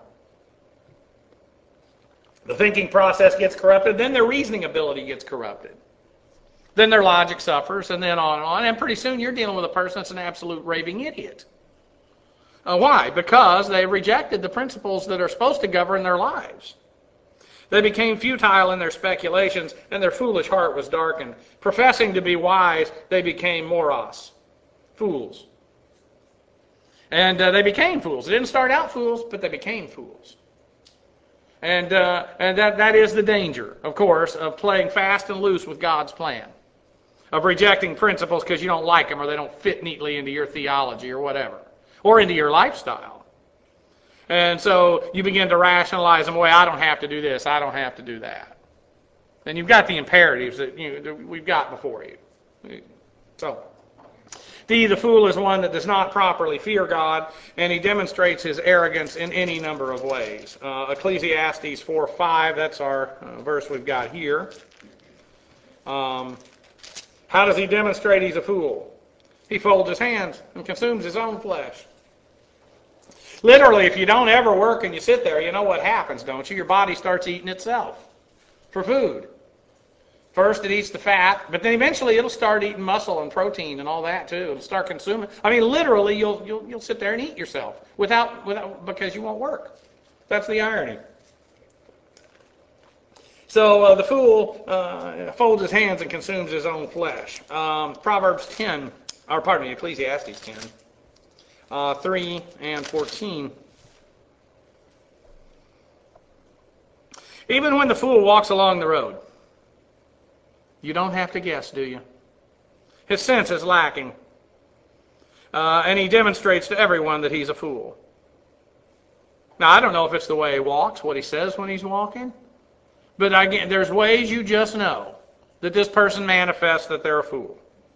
The thinking process gets corrupted, then their reasoning ability gets corrupted. Then their logic suffers, and then on and on. And pretty soon you're dealing with a person that's an absolute raving idiot. Why? Because they rejected the principles that are supposed to govern their lives. They became futile in their speculations, and their foolish heart was darkened. Professing to be wise, they became moros, fools. And they became fools. They didn't start out fools, but they became fools. And that is the danger, of course, of playing fast and loose with God's plan. Of rejecting principles because you don't like them or they don't fit neatly into your theology or whatever. Or into your lifestyle. And so you begin to rationalize them away. I don't have to do this. I don't have to do that. And you've got the imperatives that we've got before you. So, D, the fool is one that does not properly fear God, and he demonstrates his arrogance in any number of ways. Ecclesiastes 4:5, that's our verse we've got here. How does he demonstrate he's a fool? He folds his hands and consumes his own flesh. Literally, if you don't ever work and you sit there, you know what happens, don't you? Your body starts eating itself for food. First it eats the fat, but then eventually it'll start eating muscle and protein and all that too. It'll start consuming. I mean, literally, you'll sit there and eat yourself without because you won't work. That's the irony. So the fool folds his hands and consumes his own flesh. Proverbs 10, or pardon me, Ecclesiastes 10, 3 and 14. Even when the fool walks along the road, you don't have to guess, do you? His sense is lacking. And he demonstrates to everyone that he's a fool. Now, I don't know if it's the way he walks, what he says when he's walking. But again, there's ways you just know that this person manifests that they're a fool.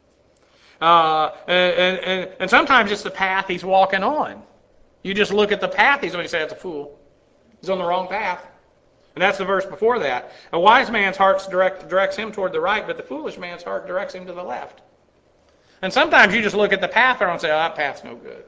And sometimes it's the path he's walking on. You just look at the path he's on, you say, that's a fool. He's on the wrong path. And that's the verse before that. A wise man's heart directs him toward the right, but the foolish man's heart directs him to the left. And sometimes you just look at the path and say, oh, that path's no good.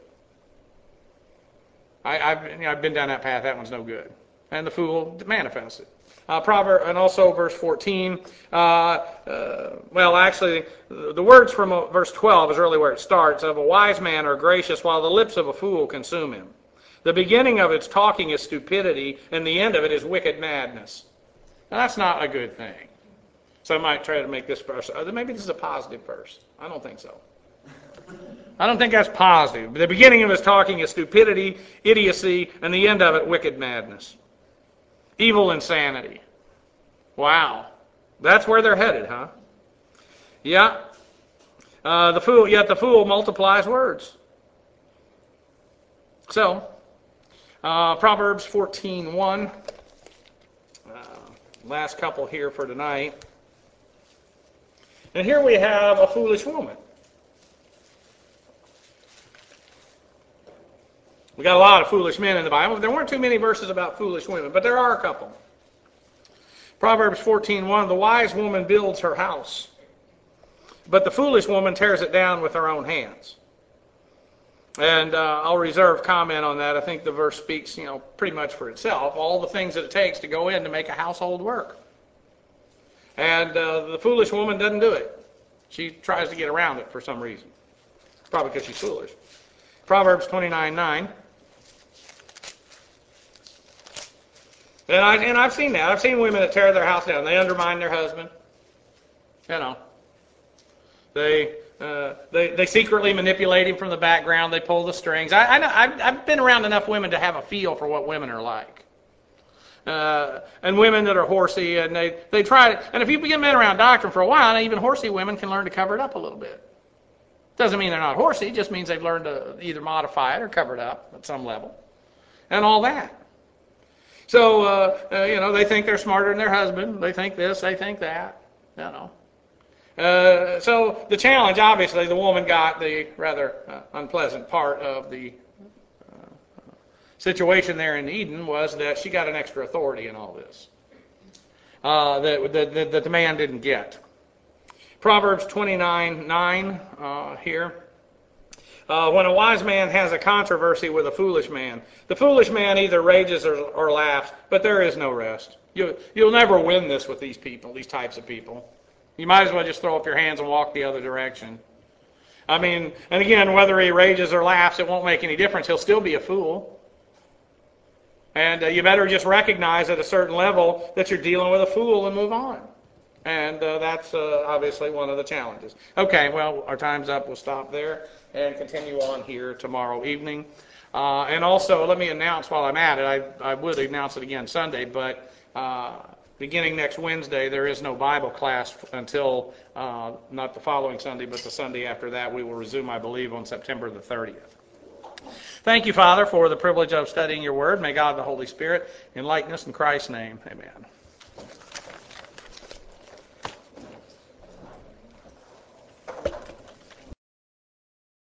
I've been down that path, that one's no good. And the fool manifests it. Proverb, and also verse 14. Actually, the words from verse 12 is really where it starts. Of a wise man are gracious, while the lips of a fool consume him. The beginning of its talking is stupidity, and the end of it is wicked madness. Now, that's not a good thing. So I might try to make this verse, maybe this is a positive verse. I don't think so. I don't think that's positive. The beginning of his talking is stupidity, idiocy, and the end of it, wicked madness. Evil insanity. Wow. That's where they're headed, huh? Yeah. Yet the fool multiplies words. So, Proverbs 14:1. Last couple here for tonight. And here we have a foolish woman. We got a lot of foolish men in the Bible. There weren't too many verses about foolish women, but there are a couple. Proverbs 14:1, the wise woman builds her house, but the foolish woman tears it down with her own hands. And I'll reserve comment on that. I think the verse speaks, pretty much for itself. All the things that it takes to go in to make a household work. And the foolish woman doesn't do it. She tries to get around it for some reason. Probably because she's foolish. Proverbs 29:9. And I've seen that. I've seen women that tear their house down. They undermine their husband. They secretly manipulate him from the background. They pull the strings. I've been around enough women to have a feel for what women are like. And women that are horsey, and they try to, and if you've been around doctrine for a while, even horsey women can learn to cover it up a little bit. Doesn't mean they're not horsey, it just means they've learned to either modify it or cover it up at some level. And all that. So, they think they're smarter than their husband. They think this, they think that. So the challenge, obviously, the woman got the rather unpleasant part of the situation there in Eden was that she got an extra authority in all this that the man didn't get. Proverbs 29:9 here. When a wise man has a controversy with a foolish man, the foolish man either rages or laughs, but there is no rest. You'll never win this with these people, these types of people. You might as well just throw up your hands and walk the other direction. And again, whether he rages or laughs, it won't make any difference. He'll still be a fool. And you better just recognize at a certain level that you're dealing with a fool and move on. And that's obviously one of the challenges. Okay, well, our time's up. We'll stop there and continue on here tomorrow evening. And also, let me announce while I'm at it, I would announce it again Sunday, but beginning next Wednesday, there is no Bible class until not the following Sunday, but the Sunday after that. We will resume, I believe, on September the 30th. Thank you, Father, for the privilege of studying your word. May God, the Holy Spirit, enlighten us in Christ's name. Amen.